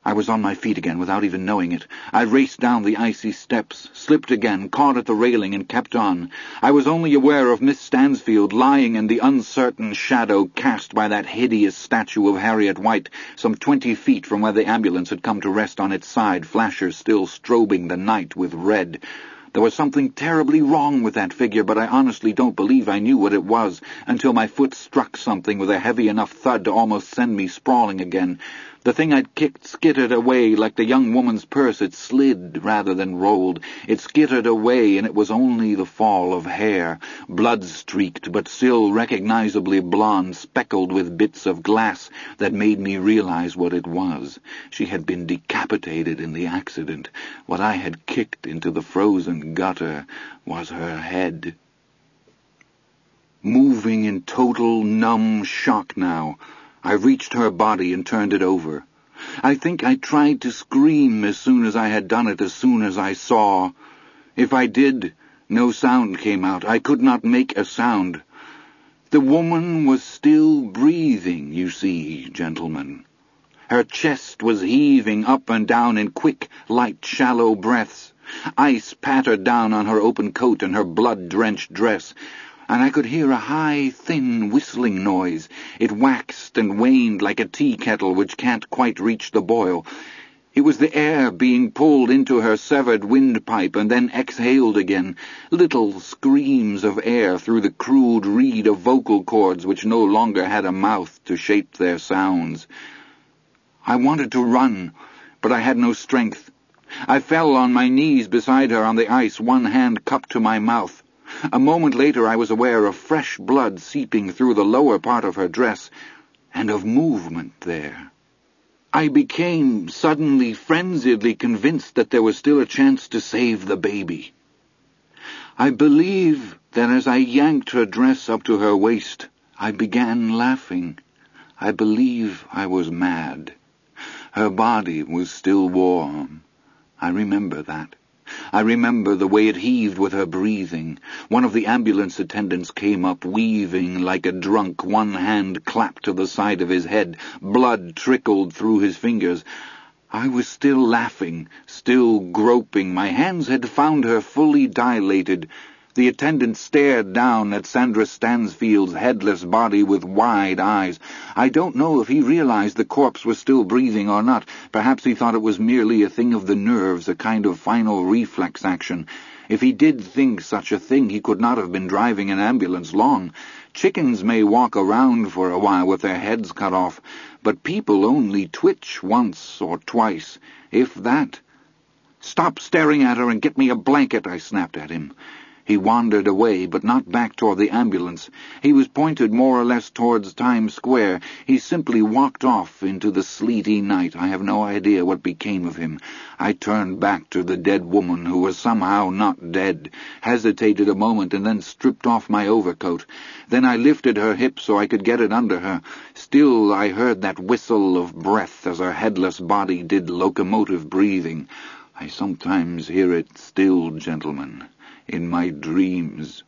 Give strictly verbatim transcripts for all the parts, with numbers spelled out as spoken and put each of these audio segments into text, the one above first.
I was on my feet again without even knowing it. I raced down the icy steps, slipped again, caught at the railing, and kept on. I was only aware of Miss Stansfield lying in the uncertain shadow cast by that hideous statue of Harriet White, some twenty feet from where the ambulance had come to rest on its side, flashers still strobing the night with red. There was something terribly wrong with that figure, but I honestly don't believe I knew what it was until my foot struck something with a heavy enough thud to almost send me sprawling again. The thing I'd kicked skittered away like the young woman's purse. It slid rather than rolled. It skittered away, and it was only the fall of hair, blood-streaked but still recognizably blonde, speckled with bits of glass, that made me realize what it was. She had been decapitated in the accident. What I had kicked into the frozen gutter was her head. Moving in total numb shock now, I reached her body and turned it over. I think I tried to scream as soon as I had done it, as soon as I saw. If I did, no sound came out. I could not make a sound. The woman was still breathing, you see, gentlemen. Her chest was heaving up and down in quick, light, shallow breaths. Ice pattered down on her open coat and her blood-drenched dress, and I could hear a high, thin, whistling noise. It waxed and waned like a tea kettle which can't quite reach the boil. It was the air being pulled into her severed windpipe and then exhaled again, little screams of air through the crude reed of vocal cords which no longer had a mouth to shape their sounds. I wanted to run, but I had no strength. I fell on my knees beside her on the ice, one hand cupped to my mouth. A moment later I was aware of fresh blood seeping through the lower part of her dress, and of movement there. I became suddenly frenziedly convinced that there was still a chance to save the baby. I believe that as I yanked her dress up to her waist, I began laughing. I believe I was mad. Her body was still warm. I remember that. I remember the way it heaved with her breathing. One of the ambulance attendants came up, weaving like a drunk, one hand clapped to the side of his head. Blood trickled through his fingers. I was still laughing, still groping. My hands had found her fully dilated. The attendant stared down at Sandra Stansfield's headless body with wide eyes. I don't know if he realized the corpse was still breathing or not. Perhaps he thought it was merely a thing of the nerves, a kind of final reflex action. If he did think such a thing, he could not have been driving an ambulance long. Chickens may walk around for a while with their heads cut off, but people only twitch once or twice, if that. "Stop staring at her and get me a blanket," I snapped at him. He wandered away, but not back toward the ambulance. He was pointed more or less towards Times Square. He simply walked off into the sleety night. I have no idea what became of him. I turned back to the dead woman, who was somehow not dead, hesitated a moment, and then stripped off my overcoat. Then I lifted her hip so I could get it under her. Still I heard that whistle of breath as her headless body did locomotive breathing. I sometimes hear it still, gentlemen, in my dreams.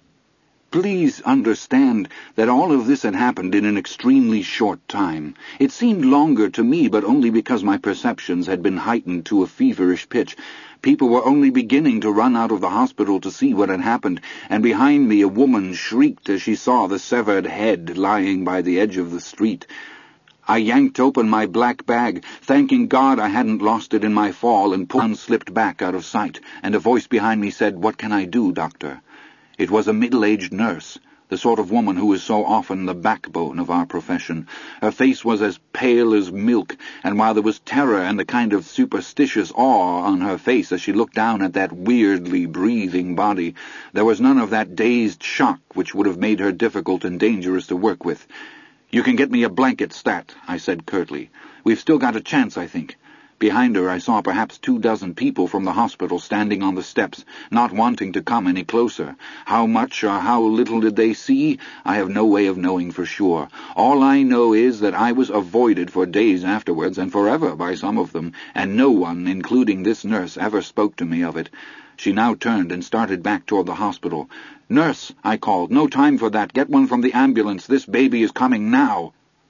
Please understand that all of this had happened in an extremely short time. It seemed longer to me, but only because my perceptions had been heightened to a feverish pitch. People were only beginning to run out of the hospital to see what had happened, and behind me a woman shrieked as she saw the severed head lying by the edge of the street. I yanked open my black bag, thanking God I hadn't lost it in my fall, and pulled slipped back out of sight, and a voice behind me said, "What can I do, doctor?" It was a middle-aged nurse, the sort of woman who is so often the backbone of our profession. Her face was as pale as milk, and while there was terror and a kind of superstitious awe on her face as she looked down at that weirdly breathing body, there was none of that dazed shock which would have made her difficult and dangerous to work with. "You can get me a blanket, Stat," I said curtly. "We've still got a chance, I think." Behind her I saw perhaps two dozen people from the hospital standing on the steps, not wanting to come any closer. How much or how little did they see? I have no way of knowing for sure. All I know is that I was avoided for days afterwards, and forever, by some of them, and no one, including this nurse, ever spoke to me of it. She now turned and started back toward the hospital. "Nurse," I called, "no time for that. Get one from the ambulance. This baby is coming now."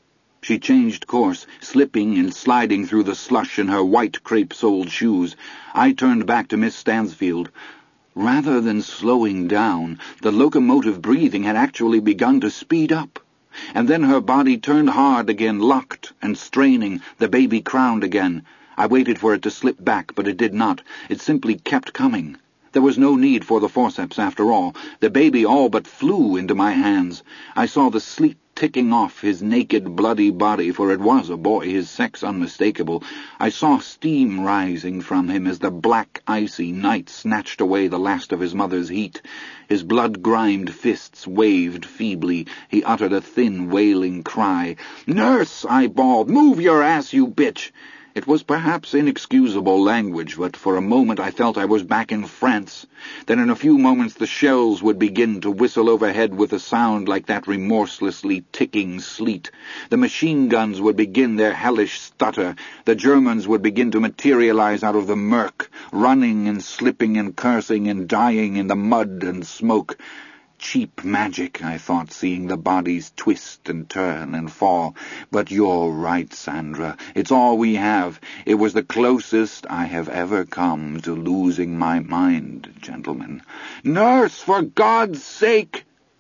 She changed course, slipping and sliding through the slush in her white crepe-soled shoes. I turned back to Miss Stansfield. Rather than slowing down, the locomotive breathing had actually begun to speed up. And then her body turned hard again, locked and straining, the baby crowned again. I waited for it to slip back, but it did not. It simply kept coming. There was no need for the forceps, after all. The baby all but flew into my hands. I saw the sleet ticking off his naked, bloody body, for it was a boy, his sex unmistakable. I saw steam rising from him as the black, icy night snatched away the last of his mother's heat. His blood-grimed fists waved feebly. He uttered a thin, wailing cry. "Nurse!" I bawled. "Move your ass, you bitch!" It was perhaps inexcusable language, but for a moment I felt I was back in France. Then in a few moments the shells would begin to whistle overhead with a sound like that remorselessly ticking sleet. The machine guns would begin their hellish stutter. The Germans would begin to materialize out of the murk, running and slipping and cursing and dying in the mud and smoke. Cheap magic, I thought, seeing the bodies twist and turn and fall. But you're right, Sandra. It's all we have. It was the closest I have ever come to losing my mind, gentlemen. "Nurse, for God's sake!"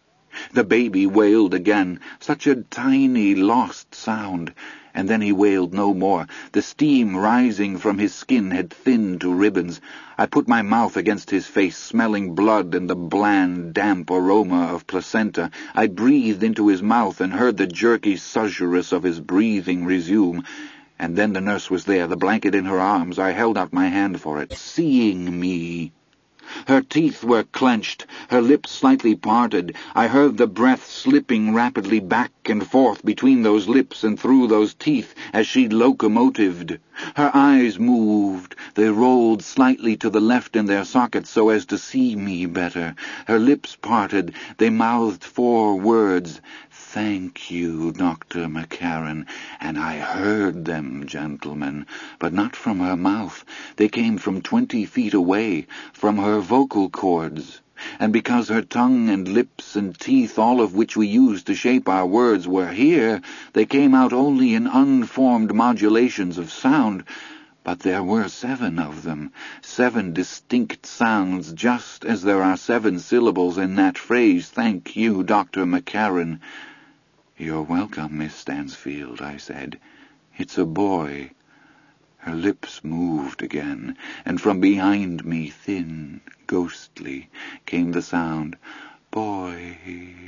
The baby wailed again, such a tiny, lost sound. And then he wailed no more. The steam rising from his skin had thinned to ribbons. I put my mouth against his face, smelling blood and the bland, damp aroma of placenta. I breathed into his mouth and heard the jerky susurrus of his breathing resume. And then the nurse was there, the blanket in her arms. I held out my hand for it, seeing me. Her teeth were clenched, her lips slightly parted. I heard the breath slipping rapidly back and forth between those lips and through those teeth as she locomotived. Her eyes moved. They rolled slightly to the left in their sockets so as to see me better. Her lips parted. They mouthed four words. "Thank you, Doctor McCarran," and I heard them, gentlemen, but not from her mouth. They came from twenty feet away, from her vocal cords. And because her tongue and lips and teeth, all of which we use to shape our words, were here, they came out only in unformed modulations of sound. But there were seven of them, seven distinct sounds, just as there are seven syllables in that phrase, "Thank you, Doctor McCarran." "You're welcome, Miss Stansfield," I said. "It's a boy." Her lips moved again, and from behind me, thin, ghostly, came the sound, "Boy."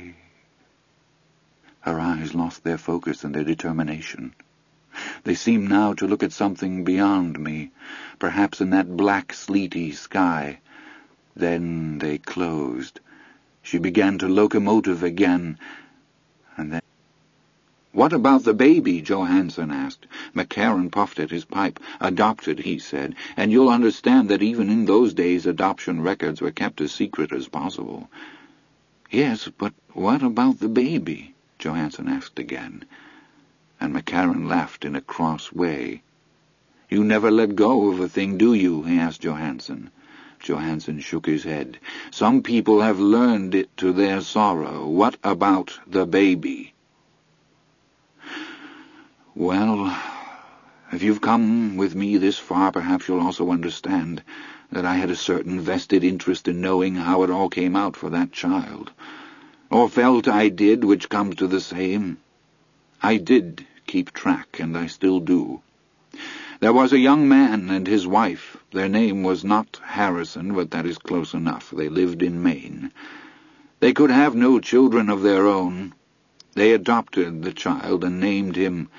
Her eyes lost their focus and their determination. They seemed now to look at something beyond me, perhaps in that black, sleety sky. Then they closed. She began to locomotive again, and then... "What about the baby?" Johansen asked. McCarran puffed at his pipe. "Adopted," he said, "and you'll understand that even in those days adoption records were kept as secret as possible." "Yes, but what about the baby?" Johansen asked again. And McCarran laughed in a cross way. "You never let go of a thing, do you?" he asked Johansen. Johansen shook his head. "Some people have learned it to their sorrow. What about the baby?" "Well, if you've come with me this far, perhaps you'll also understand that I had a certain vested interest in knowing how it all came out for that child. Or felt I did, which comes to the same. I did keep track, and I still do. There was a young man and his wife. Their name was not Harrison, but that is close enough. They lived in Maine. They could have no children of their own. They adopted the child and named him...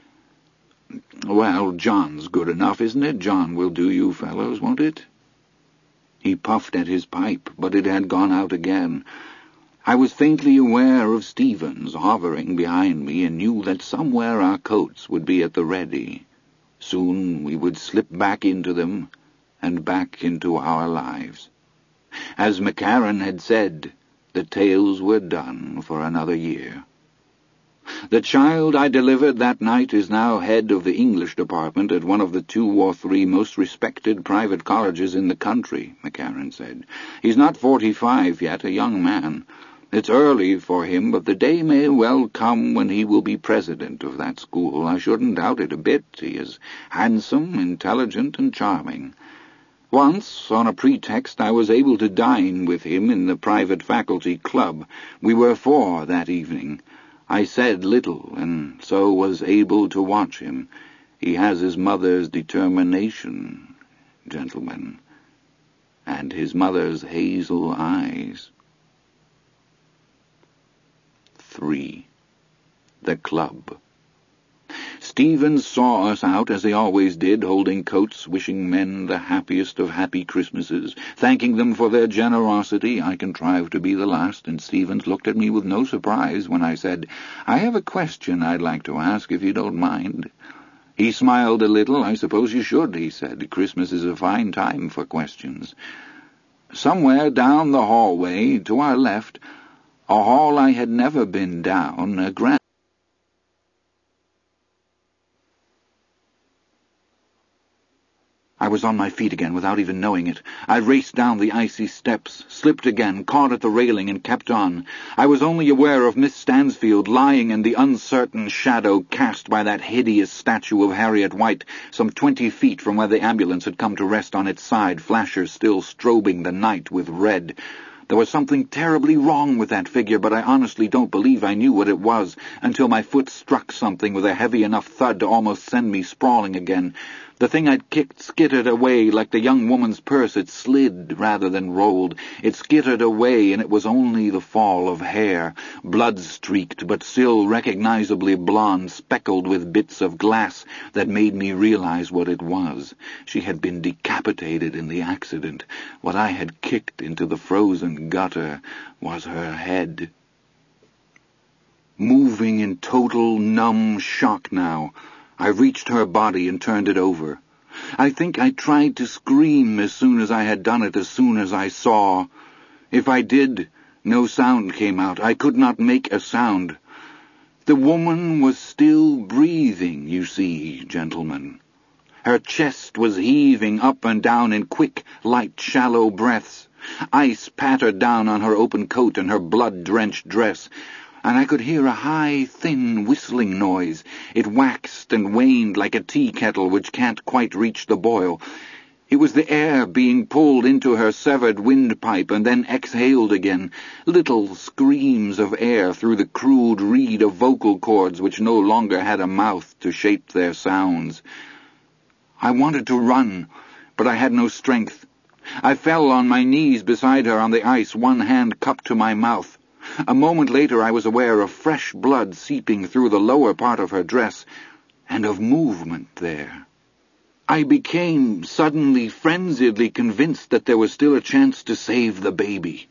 Well, John's good enough, isn't it? John will do you fellows, won't it?" He puffed at his pipe, but it had gone out again. I was faintly aware of Stevens hovering behind me and knew that somewhere our coats would be at the ready. Soon we would slip back into them and back into our lives. As McCarran had said, the tales were done for another year. The child I delivered that night is now head of the English department at one of the two or three most respected private colleges in the country, McCarran said. He's not forty-five yet, a young man. It's early for him, but the day may well come when he will be president of that school. I shouldn't doubt it a bit. He is handsome, intelligent, and charming. Once, on a pretext, I was able to dine with him in the private faculty club. We were four that evening. I said little, and so was able to watch him. He has his mother's determination, gentlemen, and his mother's hazel eyes. Three. The club. Stevens saw us out, as he always did, holding coats, wishing men the happiest of happy Christmases, thanking them for their generosity. I contrived to be the last, and Stevens looked at me with no surprise when I said, "I have a question I'd like to ask, if you don't mind." He smiled a little. "I suppose you should," he said. "Christmas is a fine time for questions." Somewhere down the hallway, to our left, a hall I had never been down, a grand... I was on my feet again without even knowing it. I raced down the icy steps, slipped again, caught at the railing, and kept on. I was only aware of Miss Stansfield lying in the uncertain shadow cast by that hideous statue of Harriet White, some twenty feet from where the ambulance had come to rest on its side, flashers still strobing the night with red. There was something terribly wrong with that figure, but I honestly don't believe I knew what it was until my foot struck something with a heavy enough thud to almost send me sprawling again. The thing I'd kicked skittered away like the young woman's purse. It slid rather than rolled. It skittered away, and it was only the fall of hair, blood-streaked but still recognizably blonde, speckled with bits of glass, that made me realize what it was. She had been decapitated in the accident. What I had kicked into the frozen gutter was her head. Moving in total numb shock now, I reached her body and turned it over. I think I tried to scream as soon as I had done it, as soon as I saw. If I did, no sound came out. I could not make a sound. The woman was still breathing, you see, gentlemen. Her chest was heaving up and down in quick, light, shallow breaths. Ice pattered down on her open coat and her blood-drenched dress, and I could hear a high, thin, whistling noise. It waxed and waned like a tea kettle which can't quite reach the boil. It was the air being pulled into her severed windpipe and then exhaled again, little screams of air through the crude reed of vocal cords which no longer had a mouth to shape their sounds. I wanted to run, but I had no strength. I fell on my knees beside her on the ice, one hand cupped to my mouth. A moment later I was aware of fresh blood seeping through the lower part of her dress, and of movement there. I became suddenly frenziedly convinced that there was still a chance to save the baby.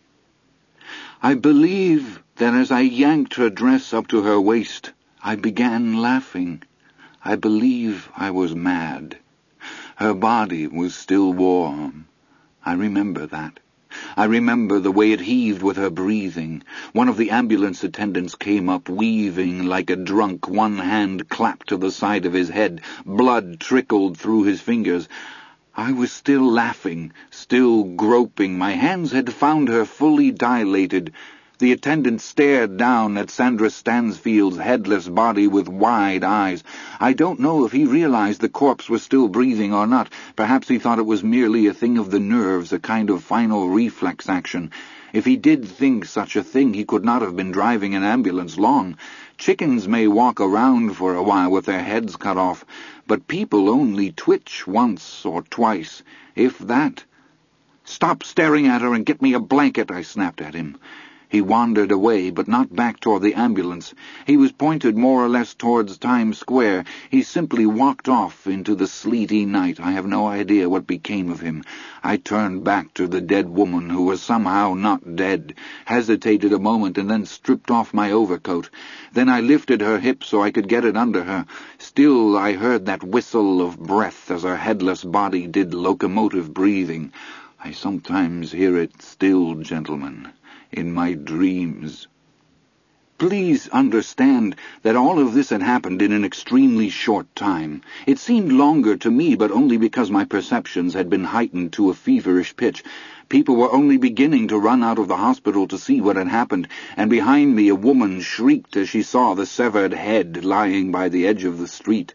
I believe that as I yanked her dress up to her waist, I began laughing. I believe I was mad. Her body was still warm. I remember that. I remember the way it heaved with her breathing. One of the ambulance attendants came up, weaving like a drunk, one hand clapped to the side of his head. Blood trickled through his fingers. I was still laughing, still groping. My hands had found her fully dilated. The attendant stared down at Sandra Stansfield's headless body with wide eyes. I don't know if he realized the corpse was still breathing or not. Perhaps he thought it was merely a thing of the nerves, a kind of final reflex action. If he did think such a thing, he could not have been driving an ambulance long. Chickens may walk around for a while with their heads cut off, but people only twitch once or twice, if that. "Stop staring at her and get me a blanket," I snapped at him. He wandered away, but not back toward the ambulance. He was pointed more or less towards Times Square. He simply walked off into the sleety night. I have no idea what became of him. I turned back to the dead woman, who was somehow not dead, hesitated a moment, and then stripped off my overcoat. Then I lifted her hip so I could get it under her. Still I heard that whistle of breath as her headless body did locomotive breathing. I sometimes hear it still, gentlemen, in my dreams. Please understand that all of this had happened in an extremely short time. It seemed longer to me, but only because my perceptions had been heightened to a feverish pitch. People were only beginning to run out of the hospital to see what had happened, and behind me a woman shrieked as she saw the severed head lying by the edge of the street.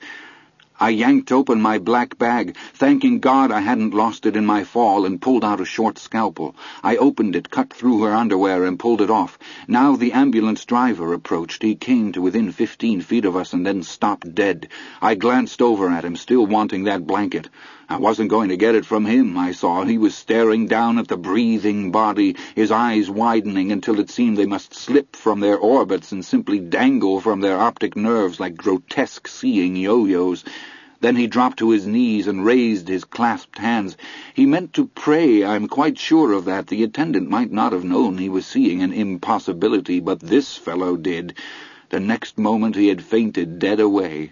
I yanked open my black bag, thanking God I hadn't lost it in my fall, and pulled out a short scalpel. I opened it, cut through her underwear, and pulled it off. Now the ambulance driver approached. He came to within fifteen feet of us and then stopped dead. I glanced over at him, still wanting that blanket. I wasn't going to get it from him, I saw. He was staring down at the breathing body, his eyes widening until it seemed they must slip from their orbits and simply dangle from their optic nerves like grotesque seeing yo-yos. Then he dropped to his knees and raised his clasped hands. He meant to pray, I'm quite sure of that. The attendant might not have known he was seeing an impossibility, but this fellow did. The next moment he had fainted dead away.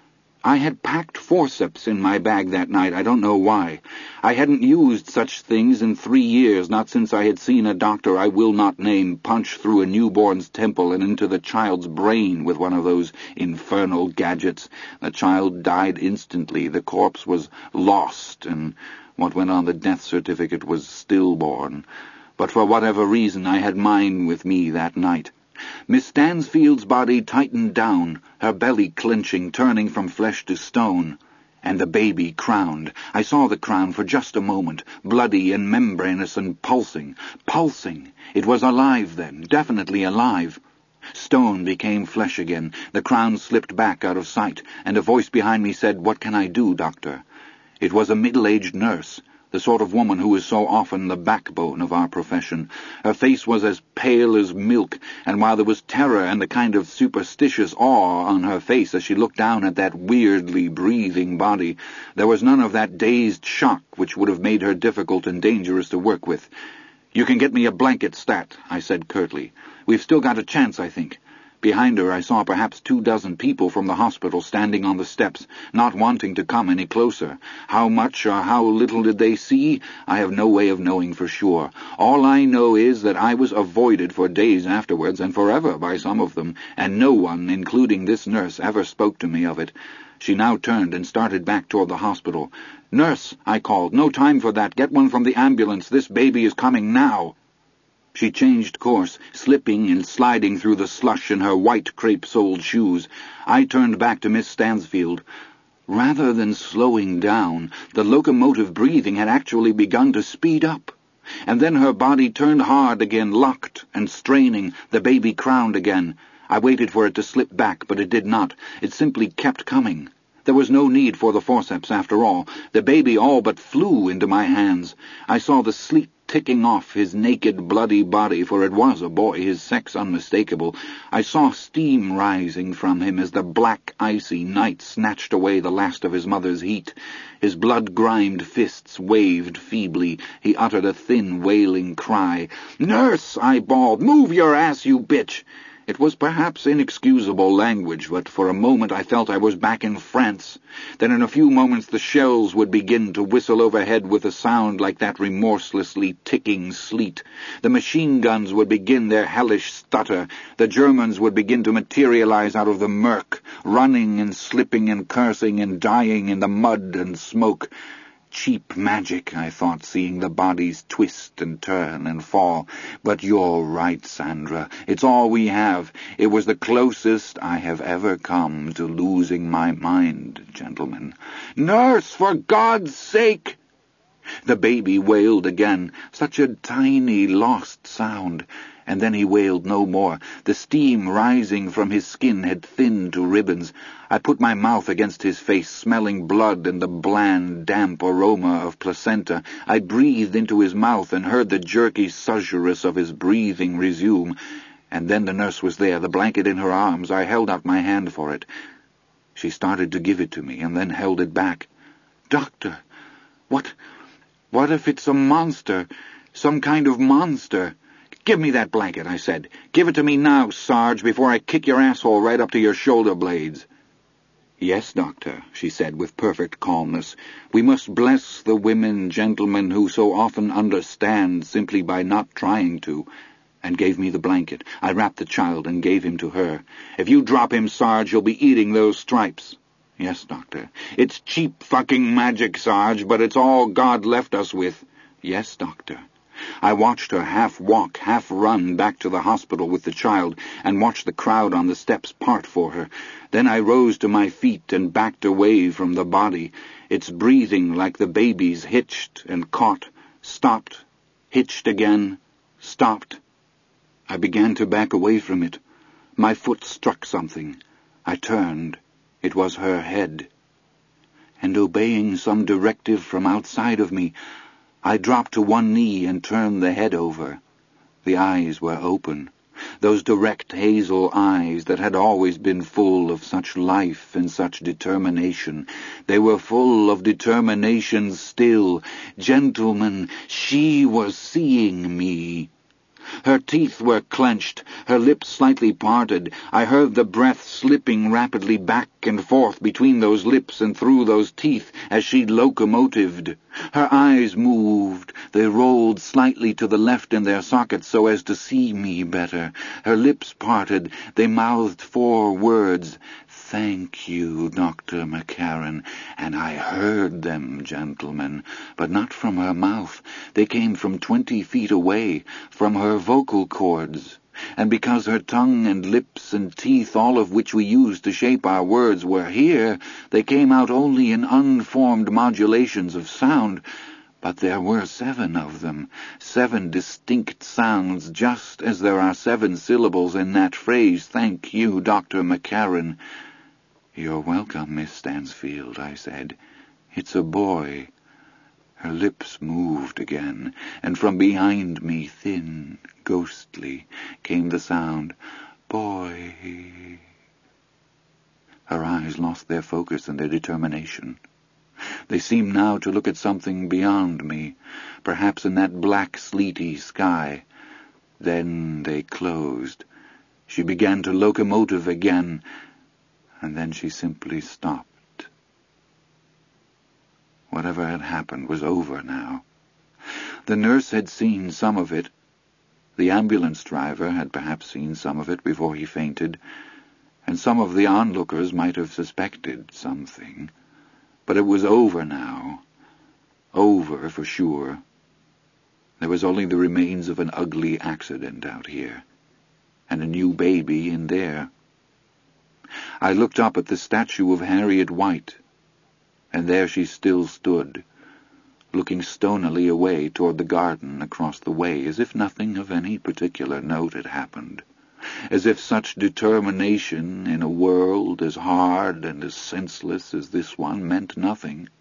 I had packed forceps in my bag that night. I don't know why. I hadn't used such things in three years, not since I had seen a doctor I will not name punch through a newborn's temple and into the child's brain with one of those infernal gadgets. The child died instantly. The corpse was lost, and what went on the death certificate was stillborn. But for whatever reason, I had mine with me that night. Miss Stansfield's body tightened down, her belly clenching, turning from flesh to stone. And the baby crowned. I saw the crown for just a moment, bloody and membranous and pulsing. Pulsing! It was alive then, definitely alive. Stone became flesh again. The crown slipped back out of sight, and a voice behind me said, "What can I do, doctor?" It was a middle-aged nurse, the sort of woman who is so often the backbone of our profession. Her face was as pale as milk, and while there was terror and a kind of superstitious awe on her face as she looked down at that weirdly breathing body, there was none of that dazed shock which would have made her difficult and dangerous to work with. "You can get me a blanket, Stat," I said curtly. "We've still got a chance, I think." Behind her I saw perhaps two dozen people from the hospital standing on the steps, not wanting to come any closer. How much or how little did they see? I have no way of knowing for sure. All I know is that I was avoided for days afterwards, and forever by some of them, and no one, including this nurse, ever spoke to me of it. She now turned and started back toward the hospital. "Nurse," I called, "no time for that. Get one from the ambulance. This baby is coming now." She changed course, slipping and sliding through the slush in her white crepe-soled shoes. I turned back to Miss Stansfield. Rather than slowing down, the locomotive breathing had actually begun to speed up. And then her body turned hard again, locked and straining, the baby crowned again. I waited for it to slip back, but it did not. It simply kept coming. There was no need for the forceps, after all. The baby all but flew into my hands. I saw the sleet ticking off his naked, bloody body, for it was a boy, his sex unmistakable. I saw steam rising from him as the black, icy night snatched away the last of his mother's heat. His blood-grimed fists waved feebly. He uttered a thin, wailing cry. "Nurse!" I bawled. "Move your ass, you bitch!" It was perhaps inexcusable language, but for a moment I felt I was back in France. Then in a few moments the shells would begin to whistle overhead with a sound like that remorselessly ticking sleet. The machine guns would begin their hellish stutter. The Germans would begin to materialize out of the murk, running and slipping and cursing and dying in the mud and smoke. Cheap magic, I thought, seeing the bodies twist and turn and fall. But you're right, Sandra. It's all we have. It was the closest I have ever come to losing my mind, gentlemen. "Nurse, for God's sake!" The baby wailed again, such a tiny, lost sound. And then he wailed no more. The steam rising from his skin had thinned to ribbons. I put my mouth against his face, smelling blood and the bland, damp aroma of placenta. I breathed into his mouth and heard the jerky susurrus of his breathing resume. And then the nurse was there, the blanket in her arms. I held out my hand for it. She started to give it to me and then held it back. "Doctor, what, what if it's a monster, some kind of monster?" "Give me that blanket," I said. "Give it to me now, Sarge, before I kick your asshole right up to your shoulder blades." "Yes, Doctor," she said with perfect calmness. "We must bless the women, gentlemen, who so often understand simply by not trying to. and gave me the blanket. I wrapped the child and gave him to her. "If you drop him, Sarge, you'll be eating those stripes." "Yes, Doctor." "It's cheap fucking magic, Sarge, but it's all God left us with." "Yes, Doctor." I watched her half walk, half run back to the hospital with the child, and watched the crowd on the steps part for her. Then I rose to my feet and backed away from the body. Its breathing like the baby's hitched and caught, stopped, hitched again, stopped. I began to back away from it. My foot struck something. I turned. It was her head. And obeying some directive from outside of me, I dropped to one knee and turned the head over. The eyes were open. Those direct hazel eyes that had always been full of such life and such determination. They were full of determination still. Gentlemen, she was seeing me. Her teeth were clenched, her lips slightly parted. I heard the breath slipping rapidly back and forth between those lips and through those teeth as she locomotived. Her eyes moved. They rolled slightly to the left in their sockets so as to see me better. Her lips parted. They mouthed four words. "Thank you, Doctor McCarran," and I heard them, gentlemen, but not from her mouth. They came from twenty feet away, from her vocal cords. And because her tongue and lips and teeth, all of which we use to shape our words, were here, they came out only in unformed modulations of sound. But there were seven of them, seven distinct sounds, just as there are seven syllables in that phrase, "Thank you, Doctor McCarran." "You're welcome, Miss Stansfield," I said. "It's a boy." Her lips moved again, and from behind me, thin, ghostly, came the sound, "Boy." Her eyes lost their focus and their determination. They seemed now to look at something beyond me, perhaps in that black, sleety sky. Then they closed. She began to locomotive again, and then she simply stopped. Whatever had happened was over now. The nurse had seen some of it. The ambulance driver had perhaps seen some of it before he fainted, and some of the onlookers might have suspected something. But it was over now. Over for sure. There was only the remains of an ugly accident out here, and a new baby in there. I looked up at the statue of Harriet White, and there she still stood, looking stonily away toward the garden across the way, as if nothing of any particular note had happened, as if such determination in a world as hard and as senseless as this one meant nothing.